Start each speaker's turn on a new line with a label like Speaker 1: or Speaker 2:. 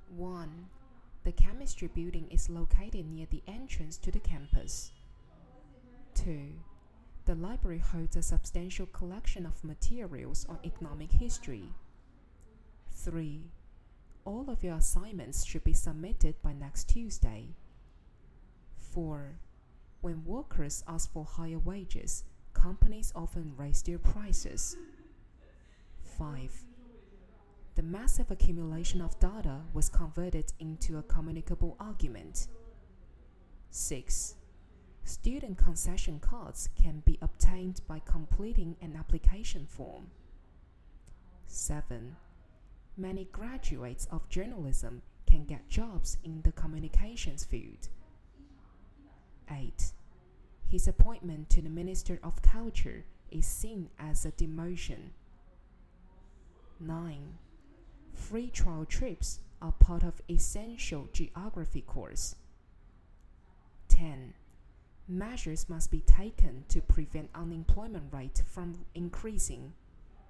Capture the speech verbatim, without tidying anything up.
Speaker 1: one. The chemistry building is located near the entrance to the campus. two. The library holds a substantial collection of materials on economic history. three. All of your assignments should be submitted by next Tuesday. four. When workers ask for higher wages, companies often raise their prices. five. The massive accumulation of data was converted into a communicable argument. six. Student concession cards can be obtained by completing an application form. seven. Many graduates of journalism can get jobs in the communications field. eight. His appointment to the Minister of Culture is seen as a demotion. nine. Free trial trips are part of essential geography course. ten. Measures must be taken to prevent unemployment rate from increasing.